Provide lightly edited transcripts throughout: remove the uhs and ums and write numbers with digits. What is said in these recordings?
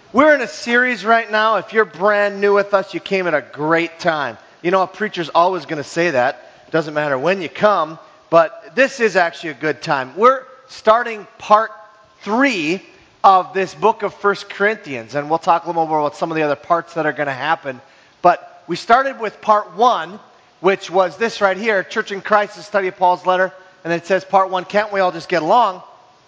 We're in a series right now. If you're brand new with us, you came at a great time. You know, a preacher's always going to say that. It doesn't matter when you come, but this is actually a good time. We're starting part 3 of this book of 1 Corinthians, and we'll talk a little more about some of the other parts that are going to happen. But we started with part 1, which was this right here, Church in Christ, the study of Paul's letter, and then it says part 1, can't we all just get along?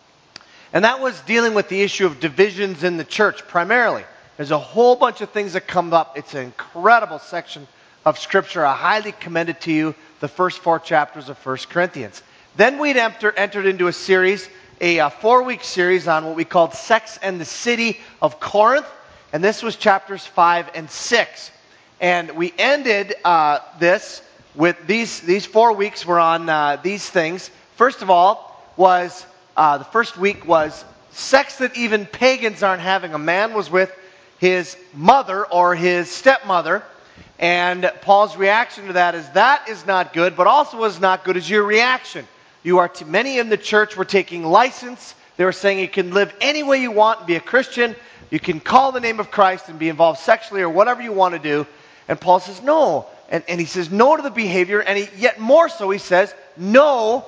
And that was dealing with the issue of divisions in the church primarily. There's a whole bunch of things that come up. It's an incredible section of Scripture. I highly commend it to you, the first 4 chapters of 1 Corinthians. Then we'd entered into a series, a 4-week series on what we called Sex and the City of Corinth. And this was chapters 5 and 6. And we ended this with these 4 weeks were on these things. First of all was... the first week was sex that even pagans aren't having. A man was with his mother or his stepmother, and Paul's reaction to that is not good, but also as not good as your reaction. Many in the church were taking license. They were saying you can live any way you want and be a Christian. You can call the name of Christ and be involved sexually or whatever you want to do. And Paul says no. And he says no to the behavior, and yet more so he says no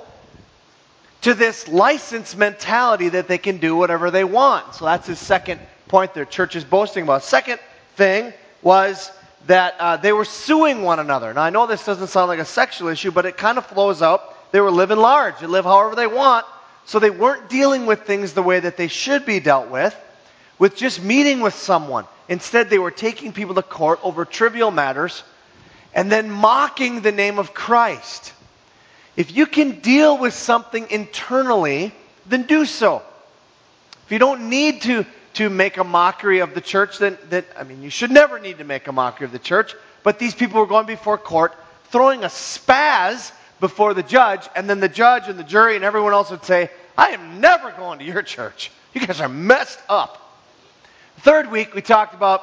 to this license mentality that they can do whatever they want. So that's his second point there, church is boasting about. Second thing was that they were suing one another. Now I know this doesn't sound like a sexual issue, but it kind of flows out. They were living large. They live however they want. So they weren't dealing with things the way that they should be dealt with just meeting with someone. Instead, they were taking people to court over trivial matters and then mocking the name of Christ. If you can deal with something internally, then do so. If you don't need to make a mockery of the church, then you should never need to make a mockery of the church. But these people were going before court, throwing a spaz before the judge, and then the judge and the jury and everyone else would say, I am never going to your church. You guys are messed up. Third week, we talked about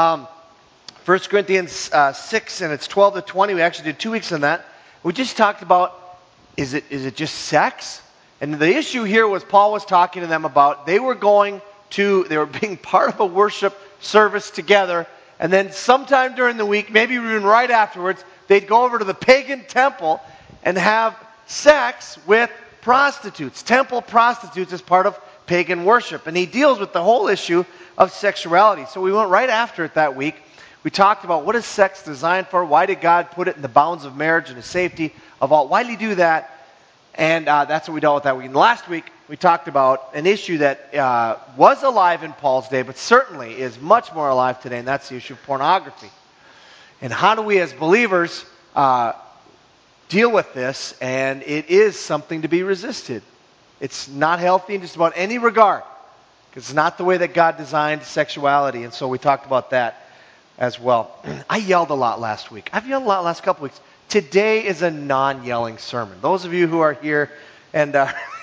1 Corinthians 6, and it's 12 to 20. We actually did 2 weeks on that. We just talked about, is it just sex? And the issue here was Paul was talking to them about they were being part of a worship service together, and then sometime during the week, maybe even right afterwards, they'd go over to the pagan temple and have sex with prostitutes. Temple prostitutes as part of pagan worship. And he deals with the whole issue of sexuality. So we went right after it that week. We talked about what is sex designed for? Why did God put it in the bounds of marriage and the safety of all? Why did he do that? And that's what we dealt with that week. And last week, we talked about an issue that was alive in Paul's day, but certainly is much more alive today, and that's the issue of pornography. And how do we as believers deal with this? And it is something to be resisted. It's not healthy in just about any regard, because it's not the way that God designed sexuality. And so we talked about that as well. I yelled a lot last week. I've yelled a lot last couple weeks. Today is a non-yelling sermon. Those of you who are here, and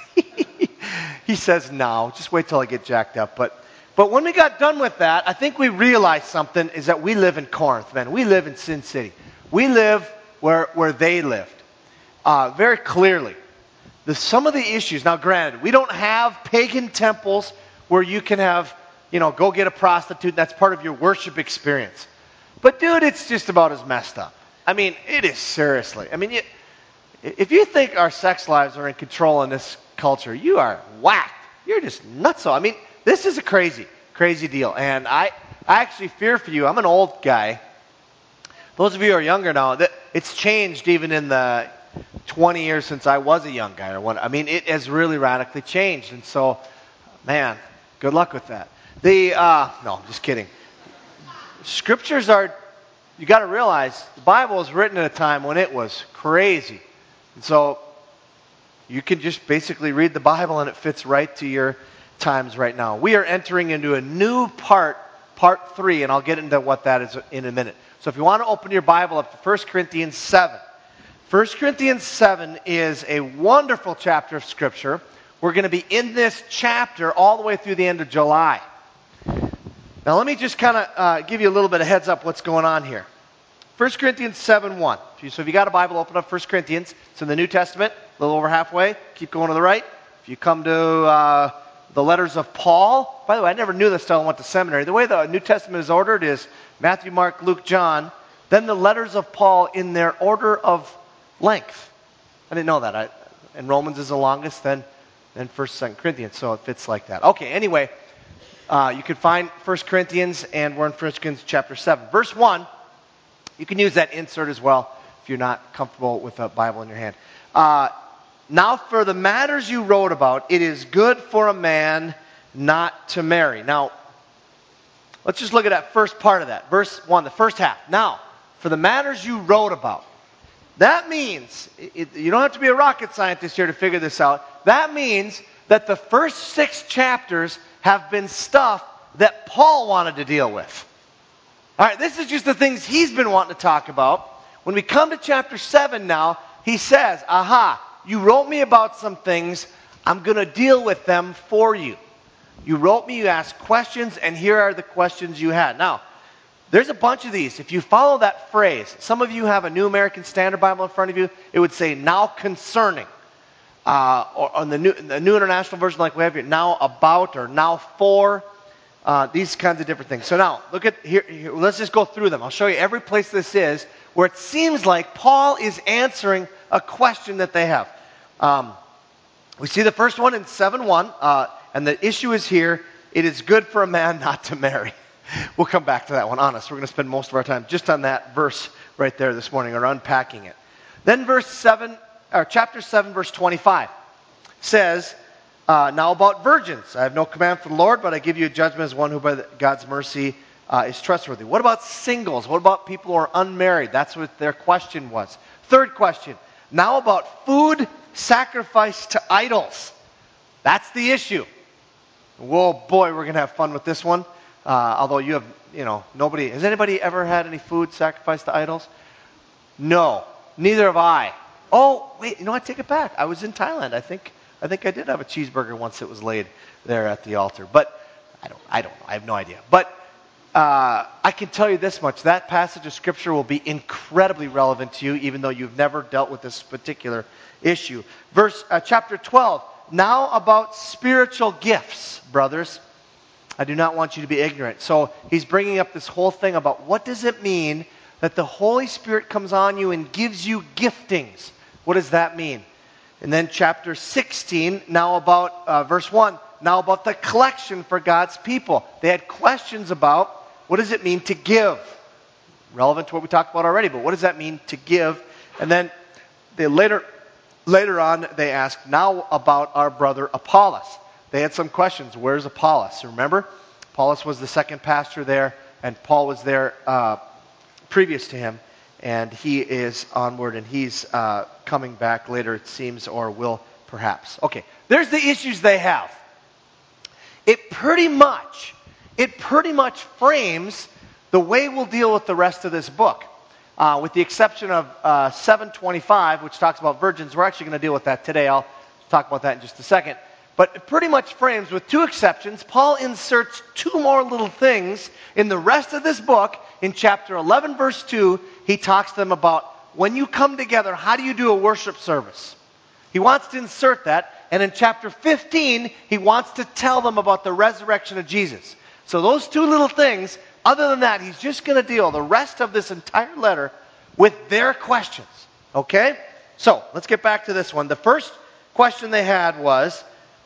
he says no, just wait till I get jacked up. But when we got done with that, I think we realized something, is that we live in Corinth, man. We live in Sin City. We live where they lived, very clearly. Some of the issues, now granted, we don't have pagan temples where you can have, go get a prostitute, that's part of your worship experience. But dude, it's just about as messed up. I mean, it is seriously. I mean, if you think our sex lives are in control in this culture, you are whacked. You're just nutso. I mean, this is a crazy, crazy deal. And I actually fear for you. I'm an old guy. Those of you who are younger now, it's changed even in the 20 years since I was a young guy. It has really radically changed. And so, man, good luck with that. No, I'm just kidding. Scriptures are... You got to realize the Bible was written at a time when it was crazy. And so you can just basically read the Bible and it fits right to your times right now. We are entering into a new part 3, and I'll get into what that is in a minute. So if you want to open your Bible up to 1 Corinthians 7. 1 Corinthians 7 is a wonderful chapter of Scripture. We're going to be in this chapter all the way through the end of July. Now let me just kind of give you a little bit of heads up what's going on here. 1 Corinthians 7:1. So if you got a Bible, open up 1 Corinthians. It's in the New Testament, a little over halfway. Keep going to the right. If you come to the letters of Paul. By the way, I never knew this till I went to seminary. The way the New Testament is ordered is Matthew, Mark, Luke, John, then the letters of Paul in their order of length. I didn't know that. And Romans is the longest, then 1st, 2nd Corinthians, so it fits like that. Okay, anyway, you can find 1 Corinthians, and we're in 1 Corinthians chapter 7. Verse 1, you can use that insert as well if you're not comfortable with a Bible in your hand. Now for the matters you wrote about, it is good for a man not to marry. Now, let's just look at that first part of that. Verse 1, the first half. Now, for the matters you wrote about. That means, you don't have to be a rocket scientist here to figure this out. That means that the first 6 chapters have been stuff that Paul wanted to deal with. All right, this is just the things he's been wanting to talk about. When we come to chapter 7 now, he says, aha, you wrote me about some things. I'm going to deal with them for you. You wrote me, you asked questions, and here are the questions you had. Now, there's a bunch of these. If you follow that phrase, some of you have a New American Standard Bible in front of you, it would say, now concerning. Or on the New International Version, like we have here, now about or now for. These kinds of different things. So now, look at here. Let's just go through them. I'll show you every place this is where it seems like Paul is answering a question that they have. We see the first one in 7:1, and the issue is here, it is good for a man not to marry. We'll come back to that one, honest. We're going to spend most of our time just on that verse right there this morning, or unpacking it. Then chapter 7, verse 25 says, now about virgins. I have no command from the Lord, but I give you a judgment as one who by God's mercy is trustworthy. What about singles? What about people who are unmarried? That's what their question was. Third question, now about food sacrificed to idols. That's the issue. Whoa, boy, we're going to have fun with this one. Although you have, nobody, has anybody ever had any food sacrificed to idols? No, neither have I. Oh, wait, I take it back. I was in Thailand. I think I did have a cheeseburger once it was laid there at the altar. But I don't know. I have no idea. But I can tell you this much. That passage of Scripture will be incredibly relevant to you, even though you've never dealt with this particular issue. Chapter 12. Now about spiritual gifts, brothers. I do not want you to be ignorant. So he's bringing up this whole thing about what does it mean that the Holy Spirit comes on you and gives you giftings. What does that mean? And then chapter 16, now about verse 1, now about the collection for God's people. They had questions about what does it mean to give? Relevant to what we talked about already, but what does that mean to give? And then they later on they asked now about our brother Apollos. They had some questions. Where's Apollos? Remember? Apollos was the second pastor there, and Paul was there previous to him. And he is onward, and he's coming back later, it seems, or will perhaps. Okay, there's the issues they have. It pretty much frames the way we'll deal with the rest of this book. With the exception of 7:25, which talks about virgins. We're actually going to deal with that today. I'll talk about that in just a second. But it pretty much frames, with 2 exceptions, Paul inserts 2 more little things in the rest of this book. In chapter 11, verse 2, he talks to them about when you come together, how do you do a worship service? He wants to insert that. And in chapter 15, he wants to tell them about the resurrection of Jesus. So those 2 little things, other than that, he's just going to deal the rest of this entire letter with their questions. Okay? So, let's get back to this one. The first question they had was,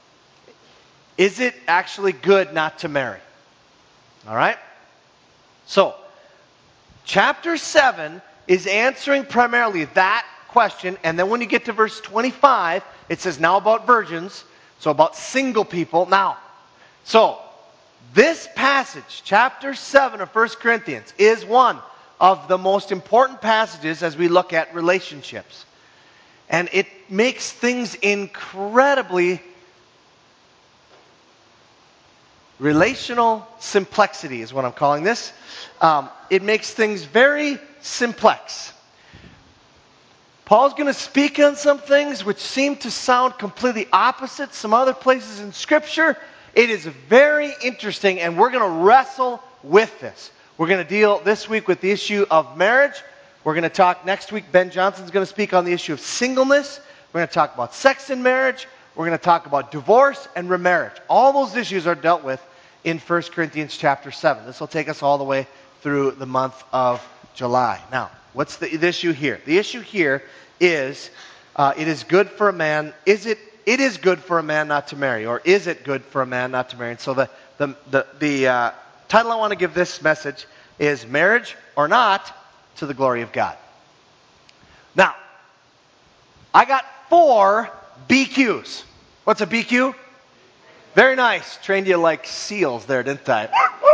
is it actually good not to marry? All right? So, chapter 7 is answering primarily that question, and then when you get to verse 25, it says now about virgins, so about single people. Now, so, this passage, chapter 7 of 1 Corinthians, is one of the most important passages as we look at relationships. And it makes things incredibly relational simplexity is what I'm calling this. It makes things very simplex. Paul's going to speak on some things which seem to sound completely opposite some other places in Scripture. It is very interesting, and we're going to wrestle with this. We're going to deal this week with the issue of marriage. We're going to talk next week. Ben Johnson's going to speak on the issue of singleness. We're going to talk about sex in marriage. we're going to talk about divorce and remarriage. All those issues are dealt with in 1 Corinthians chapter 7. This will take us all the way through the month of July. Now, what's the issue here? The issue here is, it is good for a man, it is good for a man not to marry, or is it good for a man not to marry? And so the title I want to give this message is Marriage or Not to the Glory of God. Now, I got 4 BQs. What's a BQ? Very nice. Trained you like seals there, didn't I?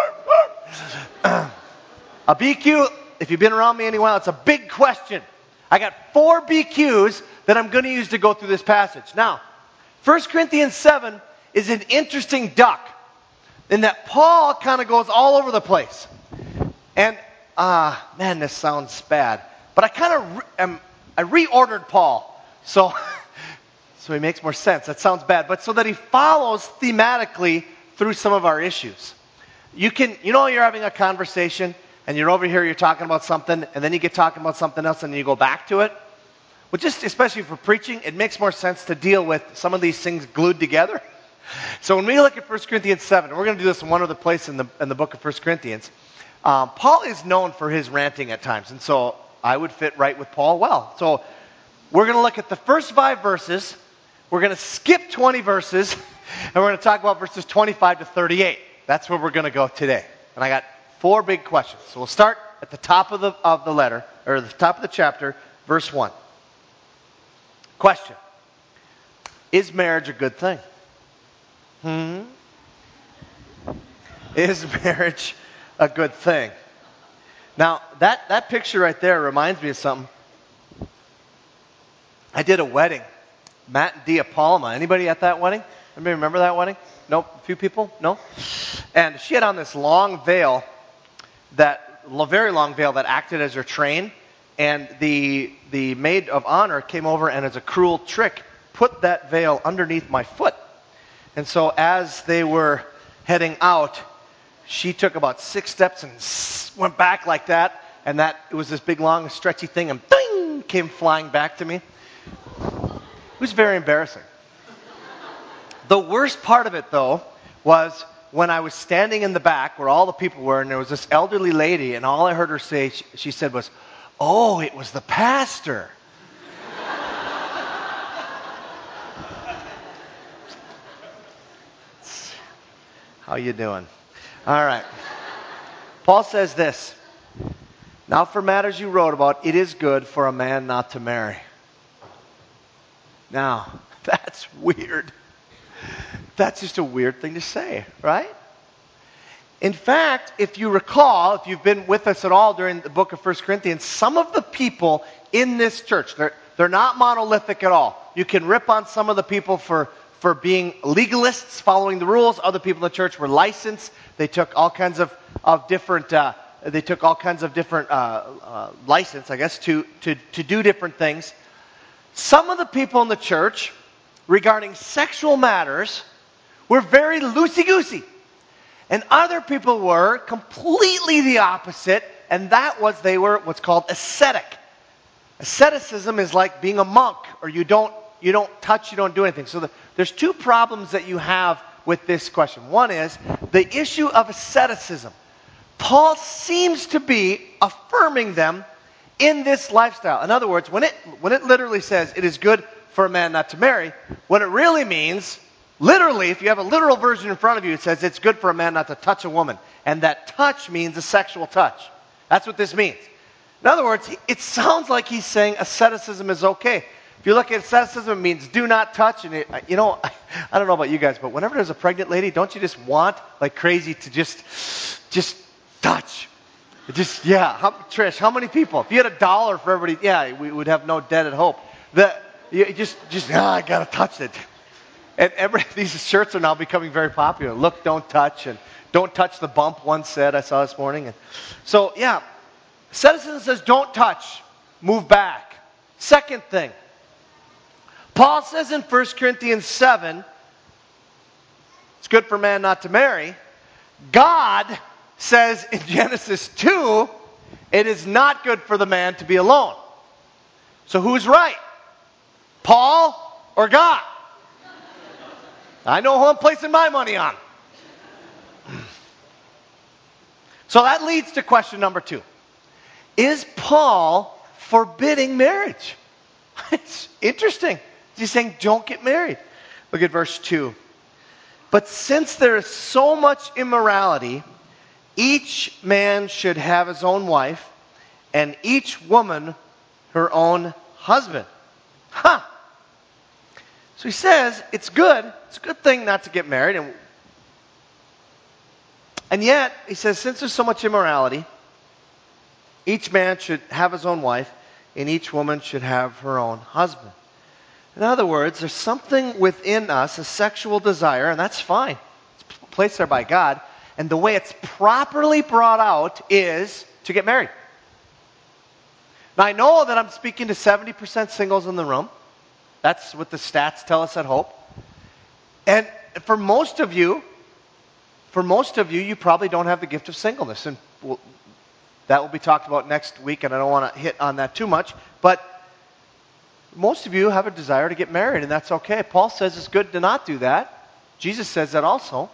A BQ, if you've been around me any while, it's a big question. I got 4 BQs that I'm going to use to go through this passage. Now, 1 Corinthians 7 is an interesting duck in that Paul kind of goes all over the place. And, man, this sounds bad. But I reordered Paul. So he makes more sense. That sounds bad. But so that he follows thematically through some of our issues. You're having a conversation and you're over here, you're talking about something, and then you get talking about something else and you go back to it. Well, just especially for preaching, it makes more sense to deal with some of these things glued together. So when we look at 1 Corinthians 7, we're going to do this in one other place in the book of 1 Corinthians. Paul is known for his ranting at times, and so I would fit right with Paul well. So we're going to look at the first 5 verses. We're going to skip 20 verses, and we're going to talk about verses 25 to 38. That's where we're going to go today. And I got 4 big questions. So we'll start at the top of the letter, or the top of the chapter, verse 1. Question: is marriage a good thing? Is marriage a good thing? Now, that picture right there reminds me of something. I did a wedding. Matt and Dia Palma. Anybody at that wedding? Anybody remember that wedding? Nope. A few people? No? And she had on this long veil, very long veil that acted as her train. And the maid of honor came over and as a cruel trick, put that veil underneath my foot. And so as they were heading out, she took about 6 steps and went back like that. And it was this big, long, stretchy thing, and ding, came flying back to me. It was very embarrassing. The worst part of it, though, was when I was standing in the back where all the people were, and there was this elderly lady, and all I heard her say, she said was, "Oh, it was the pastor." How you doing? All right. Paul says this: "Now for matters you wrote about, it is good for a man not to marry." Now, that's weird. That's just a weird thing to say, right? In fact, if you recall, if you've been with us at all during the book of 1 Corinthians, some of the people in this church, they're not monolithic at all. You can rip on some of the people for being legalists, following the rules. Other people in the church were licensed. They took all kinds of different license, I guess, to do different things. Some of the people in the church, regarding sexual matters, were very loosey-goosey. And other people were completely the opposite, and that was they were what's called ascetic. Asceticism is like being a monk, or you don't touch, you don't do anything. So there's 2 problems that you have with this question. One is the issue of asceticism. Paul seems to be affirming them in this lifestyle. In other words, when it literally says it is good for a man not to marry, what it really means, literally, if you have a literal version in front of you, it says it's good for a man not to touch a woman. And that touch means a sexual touch. That's what this means. In other words, it sounds like he's saying asceticism is okay. If you look at asceticism, it means do not touch. And I don't know about you guys, but whenever there's a pregnant lady, don't you just want, like crazy, to just touch? Trish, how many people? If you had $1 for everybody, we would have no debt at hope. I gotta touch it. And these shirts are now becoming very popular. Look, don't touch, and don't touch the bump, one said, I saw this morning. And so, asceticism says don't touch, move back. Second thing, Paul says in 1 Corinthians 7, it's good for a man not to marry. God says in Genesis 2, it is not good for the man to be alone. So who's right? Paul or God? I know who I'm placing my money on. So that leads to question number 2. Is Paul forbidding marriage? It's interesting. He's saying don't get married. Look at verse 2. But since there is so much immorality, each man should have his own wife, and each woman her own husband. So he says it's good. It's a good thing not to get married. And yet, he says, since there's so much immorality, each man should have his own wife, and each woman should have her own husband. In other words, there's something within us, a sexual desire, and that's fine. It's placed there by God. And the way it's properly brought out is to get married. Now, I know that I'm speaking to 70% singles in the room. That's what the stats tell us at Hope. And for most of you, you probably don't have the gift of singleness. And that will be talked about next week, and I don't want to hit on that too much. But most of you have a desire to get married, and that's okay. Paul says it's good to not do that. Jesus says that also.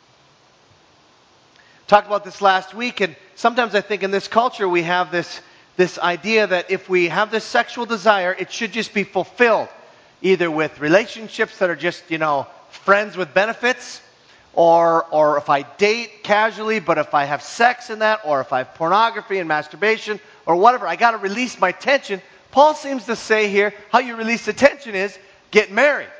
Talked about this last week, and sometimes I think in this culture we have this idea that if we have this sexual desire, it should just be fulfilled, either with relationships that are just, friends with benefits, or if I date casually, but if I have sex in that, or if I have pornography and masturbation, or whatever, I got to release my tension. Paul seems to say here, how you release the tension is get married.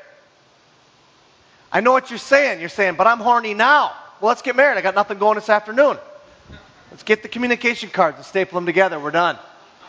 I know what you're saying. You're saying, but I'm horny now. Well, let's get married. I got nothing going this afternoon. Let's get the communication cards and staple them together. We're done.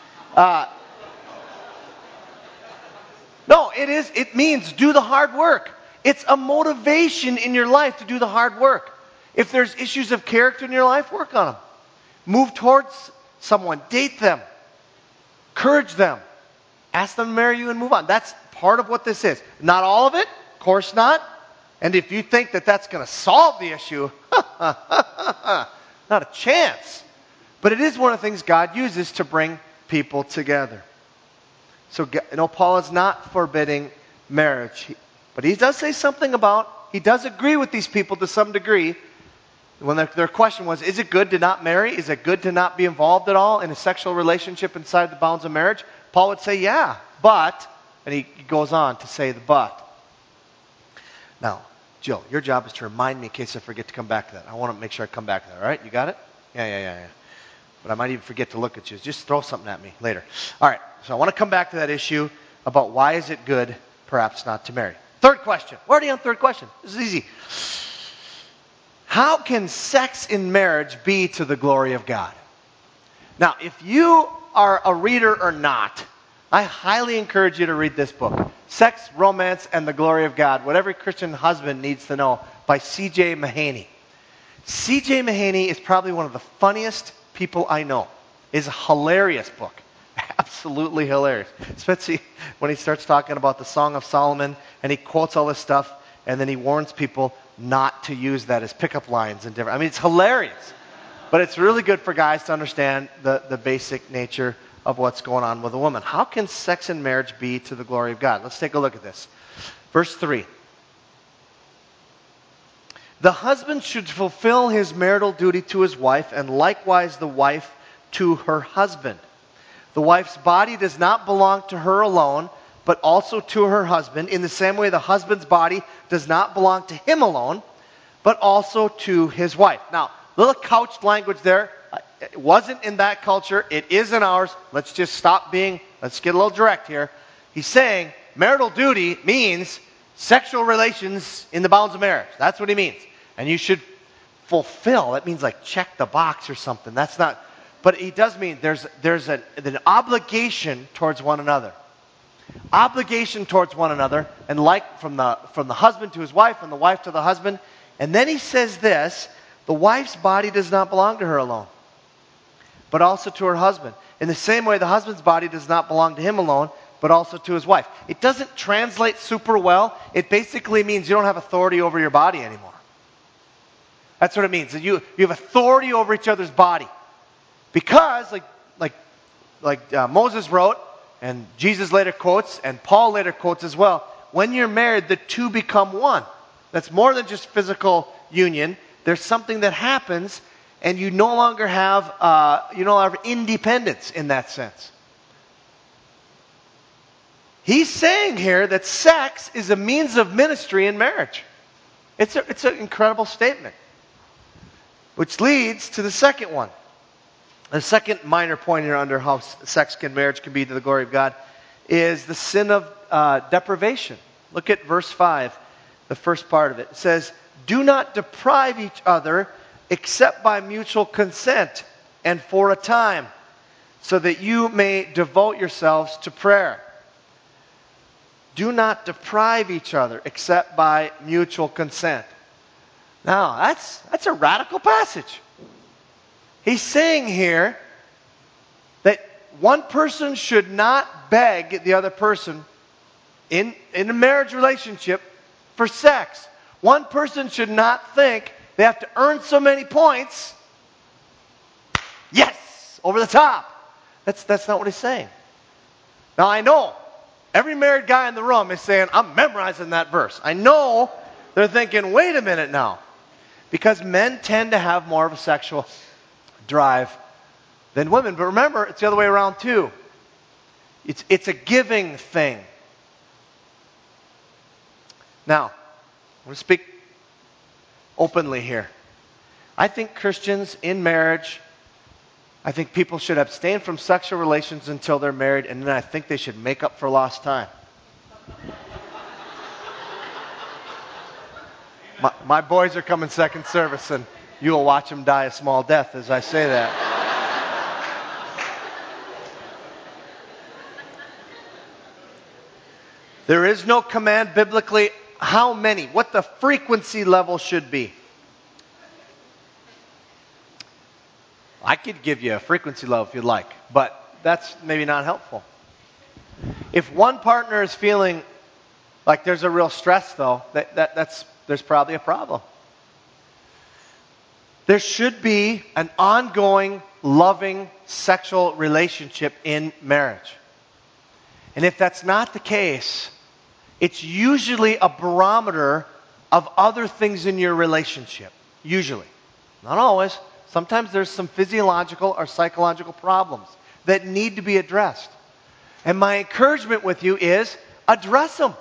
No, it means do the hard work. It's a motivation in your life to do the hard work. If there's issues of character in your life, work on them. Move towards someone. Date them. Encourage them. Ask them to marry you and move on. That's part of what this is. Not all of it, of course not. And if you think that that's going to solve the issue, not a chance. But it is one of the things God uses to bring people together. So, Paul is not forbidding marriage. But he does say something he does agree with these people to some degree. When their question was, is it good to not marry? Is it good to not be involved at all in a sexual relationship inside the bounds of marriage? Paul would say, yeah, but, and he goes on to say the but. Now, Jill, your job is to remind me in case I forget to come back to that. I want to make sure I come back to that, all right? You got it? Yeah. But I might even forget to look at you. Just throw something at me later. All right, so I want to come back to that issue about why is it good perhaps not to marry. Third question. We're already on third question. This is easy. How can sex in marriage be to the glory of God? Now, if you are a reader or not, I highly encourage you to read this book, Sex, Romance, and the Glory of God, What Every Christian Husband Needs to Know by C.J. Mahaney. C.J. Mahaney is probably one of the funniest people I know. It's a hilarious book. Absolutely hilarious. Especially when he starts talking about the Song of Solomon and he quotes all this stuff and then he warns people not to use that as pickup lines and different. I mean, it's hilarious. But it's really good for guys to understand the basic nature of what's going on with a woman. How can sex in marriage be to the glory of God? Let's take a look at this. Verse 3. The husband should fulfill his marital duty to his wife, and likewise the wife to her husband. The wife's body does not belong to her alone, but also to her husband. In the same way, the husband's body does not belong to him alone, but also to his wife. Now, little couched language there. It wasn't in that culture. It is in ours. Let's just let's get a little direct here. He's saying marital duty means sexual relations in the bounds of marriage. That's what he means. And you should fulfill. That means like check the box or something. That's not, but he does mean there's an obligation towards one another. Obligation towards one another, and like from the husband to his wife and the wife to the husband. And then he says this, the wife's body does not belong to her alone, but also to her husband. In the same way, the husband's body does not belong to him alone, but also to his wife. It doesn't translate super well. It basically means you don't have authority over your body anymore. That's what it means. That you have authority over each other's body. Because, like Moses wrote, and Jesus later quotes, and Paul later quotes as well, when you're married, the two become one. That's more than just physical union. There's something that happens, and you no longer have independence in that sense. He's saying here that sex is a means of ministry in marriage. It's an incredible statement. Which leads to the second one. The second minor point here under how marriage can be to the glory of God is the sin of deprivation. Look at verse 5, the first part of it. It says, "Do not deprive each other except by mutual consent and for a time, so that you may devote yourselves to prayer." Do not deprive each other except by mutual consent. Now, that's a radical passage. He's saying here that one person should not beg the other person in a marriage relationship for sex. One person should not think they have to earn so many points. Yes, over the top. That's not what he's saying. Now, I know every married guy in the room is saying, I'm memorizing that verse. I know they're thinking, wait a minute now. Because men tend to have more of a sexual drive than women. But remember, it's the other way around too. It's a giving thing. Now, I'm going to speak openly here. I think Christians in marriage, I think people should abstain from sexual relations until they're married, and then I think they should make up for lost time. My boys are coming second service, and you will watch them die a small death as I say that. There is no command biblically how many, what the frequency level should be. I could give you a frequency level if you'd like, but that's maybe not helpful. If one partner is feeling like there's a real stress, though, there's probably a problem. There should be an ongoing, loving sexual relationship in marriage. And if that's not the case, it's usually a barometer of other things in your relationship. Usually. Not always. Sometimes there's some physiological or psychological problems that need to be addressed. And my encouragement with you is address them.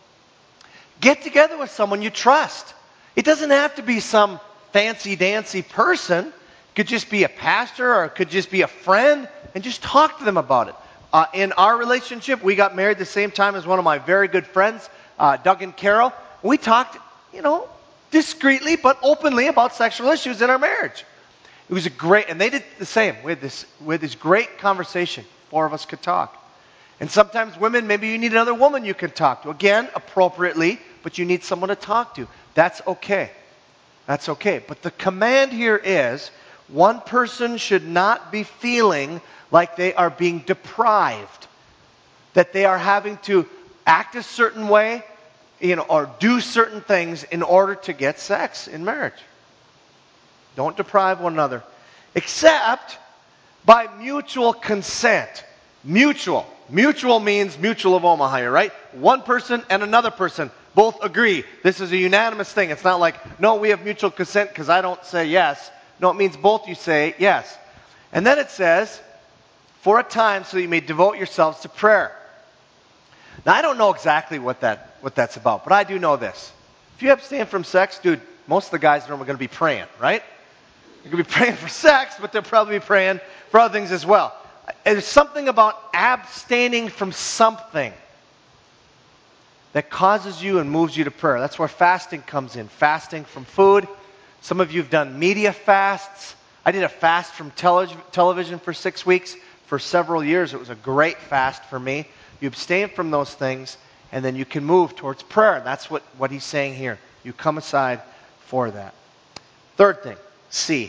Get together with someone you trust. It doesn't have to be some fancy-dancy person. It could just be a pastor or it could just be a friend, and just talk to them about it. In our relationship, we got married the same time as one of my very good friends, Doug and Carol. We talked, discreetly but openly about sexual issues in our marriage. It was and they did the same. We had this great conversation. Four of us could talk. And sometimes women, maybe you need another woman you can talk to. Again, appropriately, but you need someone to talk to. That's okay. That's okay. But the command here is, one person should not be feeling like they are being deprived, that they are having to act a certain way, or do certain things in order to get sex in marriage. Don't deprive one another, except by mutual consent. Mutual. Mutual means mutual of Omaha here, right? One person and another person both agree. This is a unanimous thing. It's not like, no, we have mutual consent because I don't say yes. No, it means both you say yes. And then it says, for a time so that you may devote yourselves to prayer. Now, I don't know exactly what that's about, but I do know this. If you abstain from sex, dude, most of the guys in the room are going to be praying, right? You're going to be praying for sex, but they'll probably be praying for other things as well. There's something about abstaining from something that causes you and moves you to prayer. That's where fasting comes in. Fasting from food. Some of you have done media fasts. I did a fast from television for 6 weeks. For several years, it was a great fast for me. You abstain from those things, and then you can move towards prayer. And that's what he's saying here. You come aside for that. Third thing, C.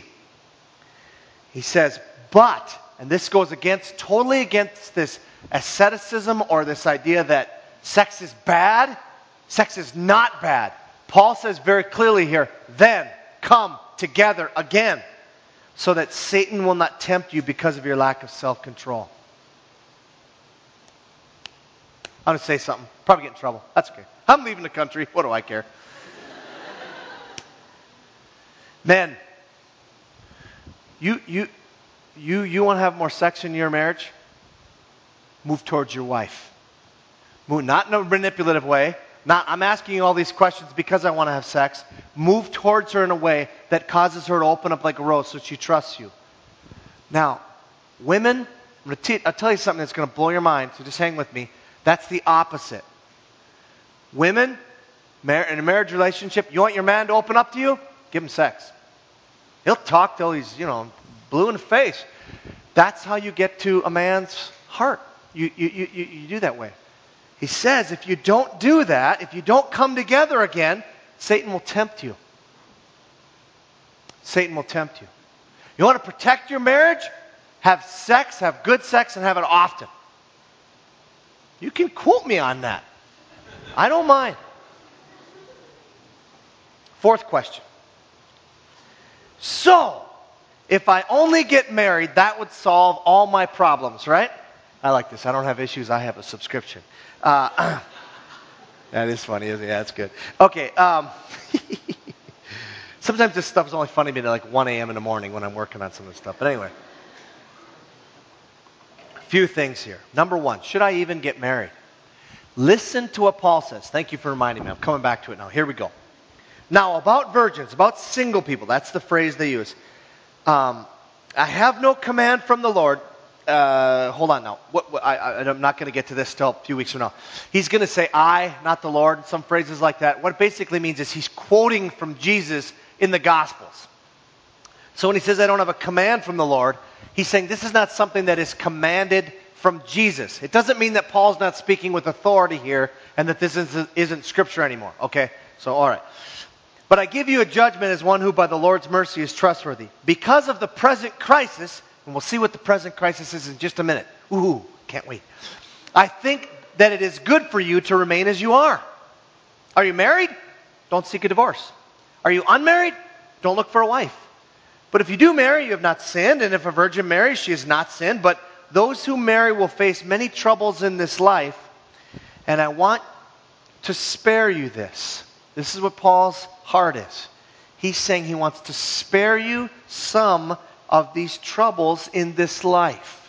He says, but, and this goes totally against this asceticism or this idea that sex is bad. Sex is not bad. Paul says very clearly here, then come together again, so that Satan will not tempt you because of your lack of self-control. I'm going to say something. Probably get in trouble. That's okay. I'm leaving the country. What do I care? Men, you want to have more sex in your marriage? Move towards your wife. Move, not in a manipulative way. Not, I'm asking you all these questions because I want to have sex. Move towards her in a way that causes her to open up like a rose so she trusts you. Now, women, I'll tell you something that's going to blow your mind, so just hang with me. That's the opposite. Women, in a marriage relationship, you want your man to open up to you? Give him sex. He'll talk till he's, blue in the face. That's how you get to a man's heart. You do that way. He says if you don't do that, if you don't come together again, Satan will tempt you. Satan will tempt you. You want to protect your marriage? Have sex, have good sex, and have it often. You can quote me on that. I don't mind. Fourth question. So, if I only get married, that would solve all my problems, right? I like this. I don't have issues. I have a subscription. That is funny, isn't it? Yeah, that's good. Okay. Sometimes this stuff is only funny to me at like 1 a.m. in the morning when I'm working on some of this stuff. But anyway. A few things here. Number one, should I even get married? Listen to what Paul says. Thank you for reminding me. I'm coming back to it now. Here we go. Now, about virgins, about single people, that's the phrase they use. I have no command from the Lord. Hold on now. I'm not going to get to this till a few weeks from now. He's going to say, I, not the Lord, some phrases like that. What it basically means is he's quoting from Jesus in the Gospels. So when he says, I don't have a command from the Lord, he's saying this is not something that is commanded from Jesus. It doesn't mean that Paul's not speaking with authority here and that this isn't Scripture anymore. Okay? So, all right. But I give you a judgment as one who by the Lord's mercy is trustworthy. Because of the present crisis, and we'll see what the present crisis is in just a minute. Ooh, can't wait. I think that it is good for you to remain as you are. Are you married? Don't seek a divorce. Are you unmarried? Don't look for a wife. But if you do marry, you have not sinned. And if a virgin marries, she has not sinned. But those who marry will face many troubles in this life. And I want to spare you this. This is what Paul's heart is. He's saying he wants to spare you some of these troubles in this life.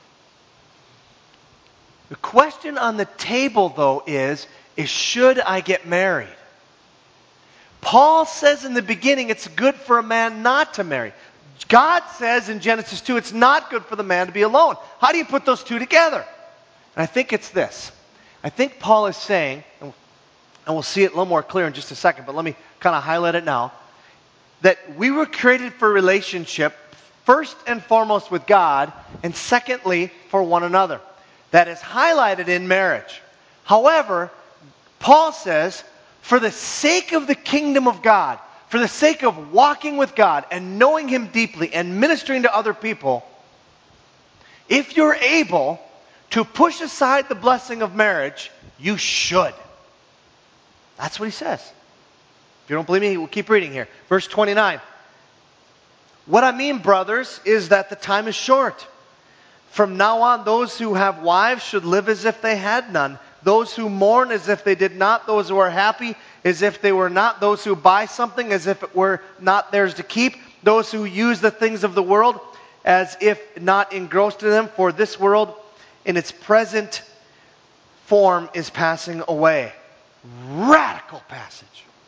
The question on the table, though, is should I get married? Paul says in the beginning it's good for a man not to marry. God says in Genesis 2 it's not good for the man to be alone. How do you put those two together? And I think it's this. I think Paul is saying, and we'll see it a little more clear in just a second, but let me kind of highlight it now, that we were created for relationship first and foremost with God, and secondly for one another. That is highlighted in marriage. However, Paul says, for the sake of the kingdom of God, for the sake of walking with God and knowing Him deeply and ministering to other people, if you're able to push aside the blessing of marriage, you should. That's what he says. If you don't believe me, we'll keep reading here. Verse 29. What I mean, brothers, is that the time is short. From now on, those who have wives should live as if they had none. Those who mourn as if they did not. Those who are happy as if they were not. Those who buy something as if it were not theirs to keep. Those who use the things of the world as if not engrossed in them. For this world in its present form is passing away. Radical passage.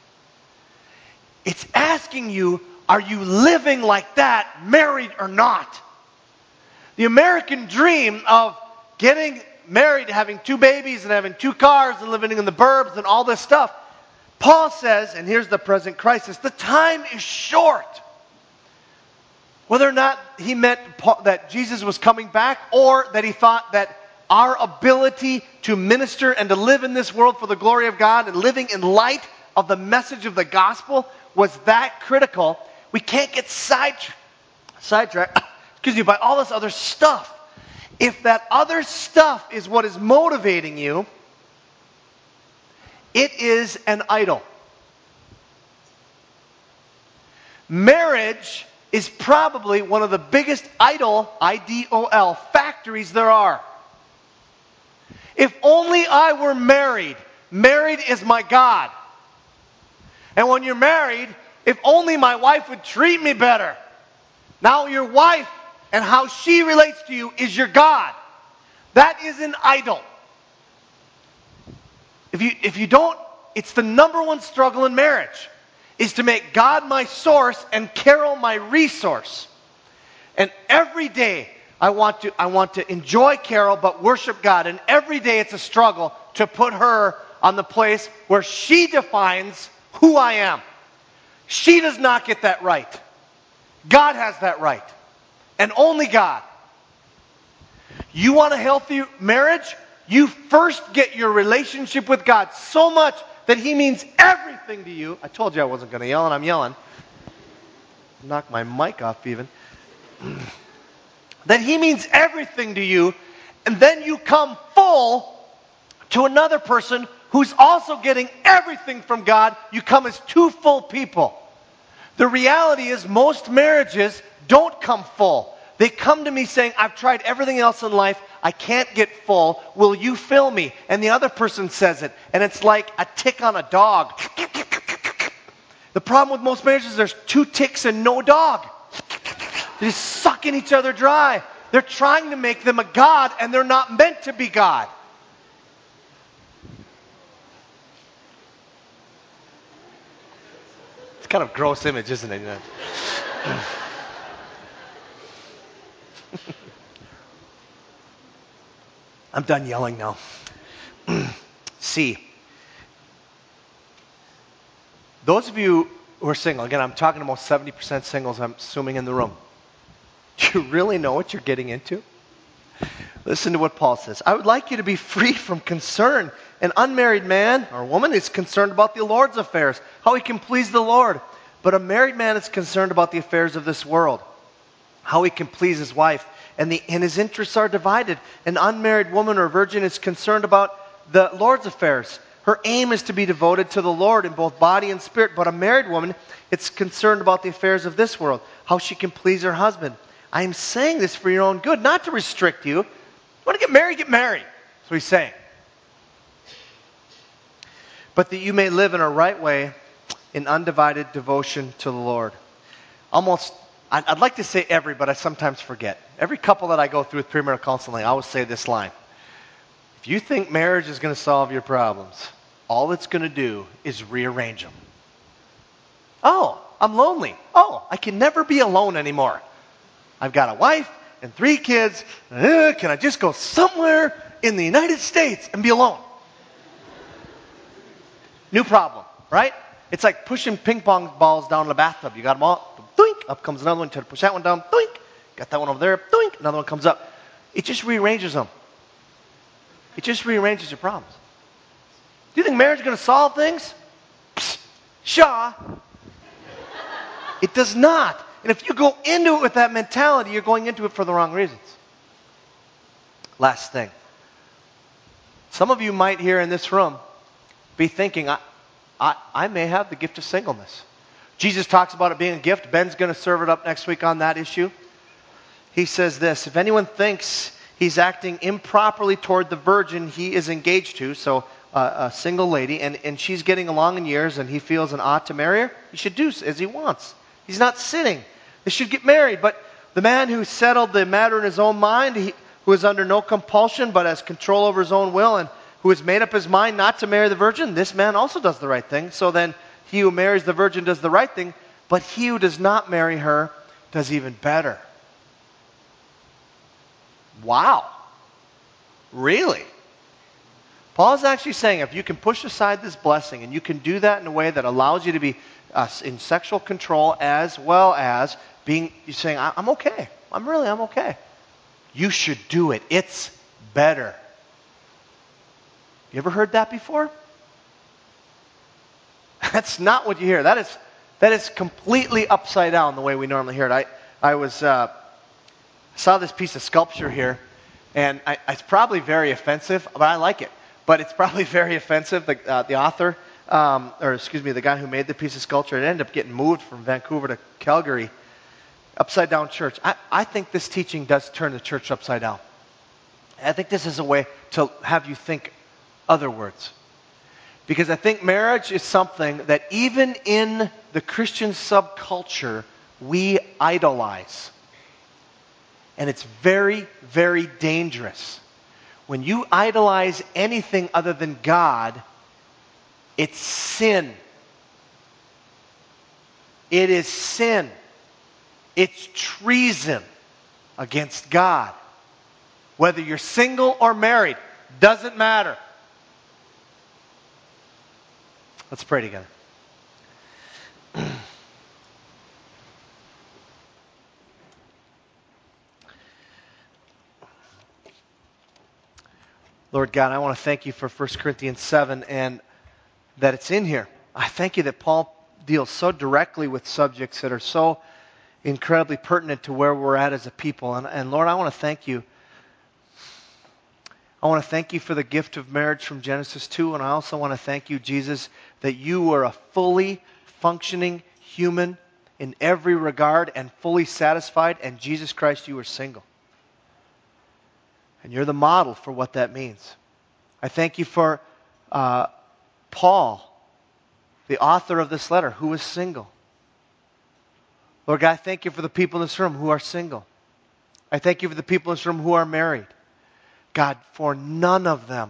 It's asking you, are you living like that, married or not? The American dream of getting married, having 2 babies and having 2 cars and living in the burbs and all this stuff. Paul says, and here's the present crisis, the time is short. Whether or not he meant that Jesus was coming back or that he thought that our ability to minister and to live in this world for the glory of God and living in light of the message of the gospel was that critical, we can't get sidetracked by all this other stuff. If that other stuff is what is motivating you, it is an idol. Marriage is probably one of the biggest idol, I-D-O-L, factories there are. If only I were married. Married is my God. And when you're married, If only my wife would treat me better. Now your wife and how she relates to you is your God. That is an idol. If you don't, it's the number one struggle in marriage, is to make God my source and Carol my resource. And every day I want to enjoy Carol but worship God. And every day it's a struggle to put her on the place where she defines who I am. She does not get that right. God has that right. And only God. You want a healthy marriage? You first get your relationship with God so much that He means everything to you. I told you I wasn't going to yell, and I'm yelling. Knock my mic off even. That He means everything to you, and then you come full to another person who's also getting everything from God. You come as two full people. The reality is most marriages don't come full. They come to me saying, I've tried everything else in life. I can't get full. Will you fill me? And the other person says it. And it's like a tick on a dog. The problem with most marriages is there's two ticks and no dog. They're just sucking each other dry. They're trying to make them a God, and they're not meant to be God. It's kind of a gross image, isn't it? I'm done yelling now. C. Those of you who are single, again, I'm talking to most 70% singles, I'm assuming, in the room. Do you really know what you're getting into? Listen to what Paul says. I would like you to be free from concern. An unmarried man or woman is concerned about the Lord's affairs, how he can please the Lord. But a married man is concerned about the affairs of this world, how he can please his wife. And his interests are divided. An unmarried woman or virgin is concerned about the Lord's affairs. Her aim is to be devoted to the Lord in both body and spirit. But a married woman is concerned about the affairs of this world, how she can please her husband. I am saying this for your own good, not to restrict you. You want to get married, get married. That's what he's saying. But that you may live in a right way in undivided devotion to the Lord. I'd like to say every, but I sometimes forget. Every couple that I go through with premarital counseling, I always say this line. If you think marriage is going to solve your problems, all it's going to do is rearrange them. Oh, I'm lonely. Oh, I can never be alone anymore. I've got a wife and 3 kids. Can I just go somewhere in the United States and be alone? New problem, right? It's like pushing ping pong balls down in the bathtub. You got them all. Doink, up comes another one. Try to push that one down. Doink. Got that one over there. Doink. Another one comes up. It just rearranges them. It just rearranges your problems. Do you think marriage is going to solve things? Psst, Shaw. It does not. And if you go into it with that mentality, you're going into it for the wrong reasons. Last thing. Some of you might here in this room be thinking, I may have the gift of singleness. Jesus talks about it being a gift. Ben's going to serve it up next week on that issue. He says this, if anyone thinks he's acting improperly toward the virgin he is engaged to, so a single lady, and she's getting along in years and he feels an ought to marry her, he should do as he wants. He's not sinning. They should get married. But the man who settled the matter in his own mind, who is under no compulsion but has control over his own will, and who has made up his mind not to marry the virgin, this man also does the right thing. So then he who marries the virgin does the right thing, but he who does not marry her does even better. Wow. Really? Paul's actually saying if you can push aside this blessing and you can do that in a way that allows you to be in sexual control as well as you're saying, I'm okay. I'm okay. You should do it. It's better. You ever heard that before? That's not what you hear. That is completely upside down the way we normally hear it. I saw this piece of sculpture here, and it's probably very offensive, but I like it. But it's probably very offensive. The author, the guy who made the piece of sculpture, it ended up getting moved from Vancouver to Calgary. Upside down church. I think this teaching does turn the church upside down. I think this is a way to have you think other words. Because I think marriage is something that even in the Christian subculture, we idolize. And it's very, very dangerous. When you idolize anything other than God, it's sin. It is sin. It's treason against God. Whether you're single or married, doesn't matter. Let's pray together. Lord God, I want to thank you for 1 Corinthians 7 and that it's in here. I thank you that Paul deals so directly with subjects that are so incredibly pertinent to where we're at as a people. And Lord, I want to thank you. I want to thank you for the gift of marriage from Genesis 2, and I also want to thank you, Jesus, that you were a fully functioning human in every regard and fully satisfied, and Jesus Christ, you were single. And you're the model for what that means. I thank you for Paul, the author of this letter, who was single. Lord God, I thank you for the people in this room who are single. I thank you for the people in this room who are married. God, for none of them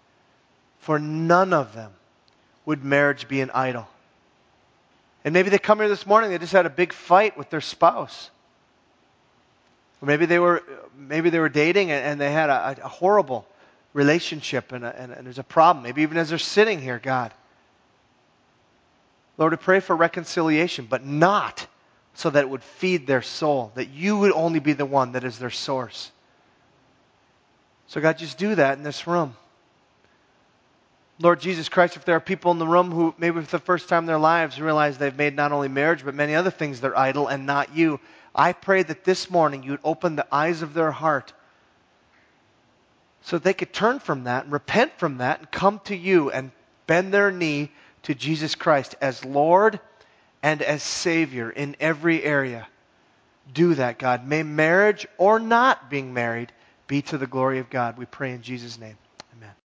would marriage be an idol. And maybe they come here this morning, they just had a big fight with their spouse. Or maybe they were dating and they had a horrible relationship and there's a problem. Maybe even as they're sitting here, God. Lord, I pray for reconciliation, but not so that it would feed their soul, that you would only be the one that is their source. So God, just do that in this room. Lord Jesus Christ, if there are people in the room who maybe for the first time in their lives realize they've made not only marriage but many other things their idol and not you, I pray that this morning you would open the eyes of their heart so that they could turn from that and repent from that and come to you and bend their knee to Jesus Christ as Lord and as Savior in every area. Do that, God. May marriage or not being married be to the glory of God. We pray in Jesus' name. Amen.